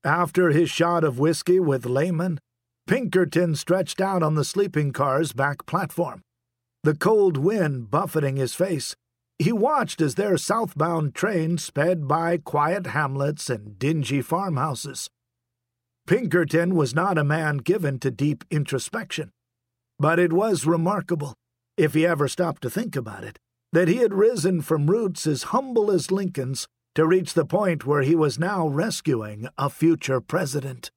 After his shot of whiskey with Lehman, Pinkerton stretched out on the sleeping car's back platform. The cold wind buffeting his face, he watched as their southbound train sped by quiet hamlets and dingy farmhouses. Pinkerton was not a man given to deep introspection, but it was remarkable, if he ever stopped to think about it, that he had risen from roots as humble as Lincoln's to reach the point where he was now rescuing a future president.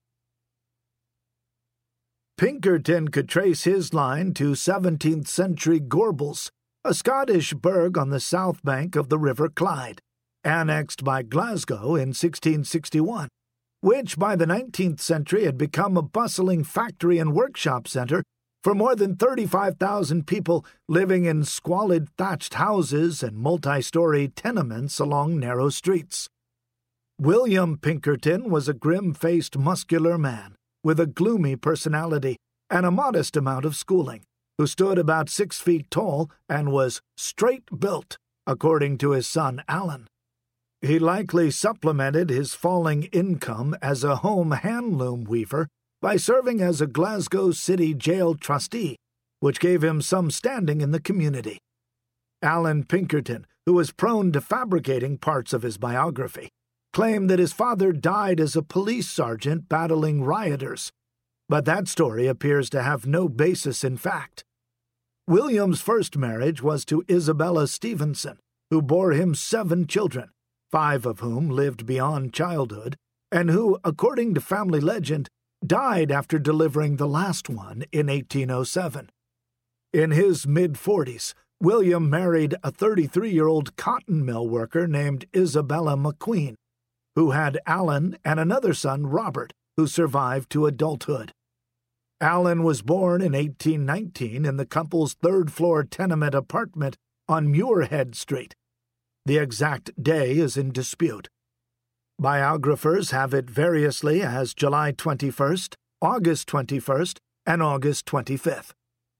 Pinkerton could trace his line to 17th-century Gorbals, a Scottish burgh on the south bank of the River Clyde, annexed by Glasgow in 1661, which by the 19th century had become a bustling factory and workshop center for more than 35,000 people living in squalid thatched houses and multi-story tenements along narrow streets. William Pinkerton was a grim-faced, muscular man with a gloomy personality and a modest amount of schooling, who stood about 6 feet tall and was straight-built, according to his son Allen. He likely supplemented his falling income as a home handloom weaver by serving as a Glasgow City Jail trustee, which gave him some standing in the community. Allen Pinkerton, who was prone to fabricating parts of his biography, claimed that his father died as a police sergeant battling rioters, but that story appears to have no basis in fact. William's first marriage was to Isabella Stevenson, who bore him 7 children, 5 of whom lived beyond childhood, and who, according to family legend, died after delivering the last one in 1807. In his mid-40s, William married a 33-year-old cotton mill worker named Isabella McQueen, who had Allen and another son, Robert, who survived to adulthood. Allen was born in 1819 in the couple's third-floor tenement apartment on Muirhead Street. The exact day is in dispute. Biographers have it variously as July 21st, August 21st, and August 25th.